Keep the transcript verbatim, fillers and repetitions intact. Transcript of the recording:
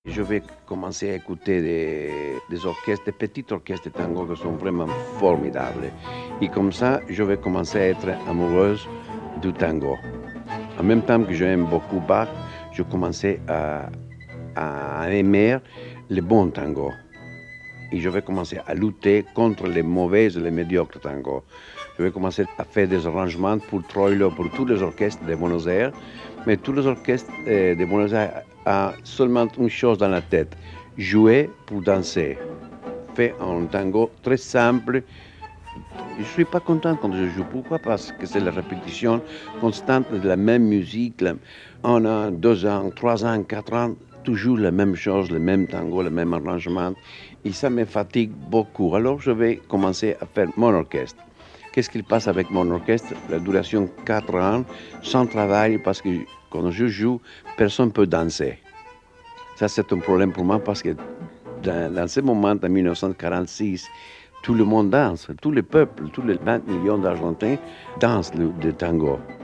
Je vais commencer à écouter des, des orchestres, des petits orchestres de tango qui sont vraiment formidables. Et comme ça, je vais commencer à être amoureuse du tango. En même temps que j'aime beaucoup Bach, je commençais à, à aimer les bons tangos. Et je vais commencer à lutter contre les mauvais et les médiocres tangos. Je vais commencer à faire des arrangements pour Troilo, pour tous les orchestres de Buenos Aires. Mais tous les orchestres euh, de Buenos Aires ont seulement une chose dans la tête, jouer pour danser. Faire un tango très simple. Je ne suis pas content quand je joue. Pourquoi? Parce que c'est la répétition constante de la même musique. Un an, deux ans, trois ans, quatre ans, toujours la même chose, le même tango, le même arrangement. Et ça me fatigue beaucoup. Alors je vais commencer à faire mon orchestre. Qu'est-ce qu'il passe avec mon orchestre? La duration quatre ans, sans travail, parce que quand je joue, personne ne peut danser. Ça, c'est un problème pour moi parce que dans, dans ce moment, en dix-neuf cent quarante-six, tout le monde danse, tout le peuple, tous les vingt millions d'Argentins dansent le, le tango.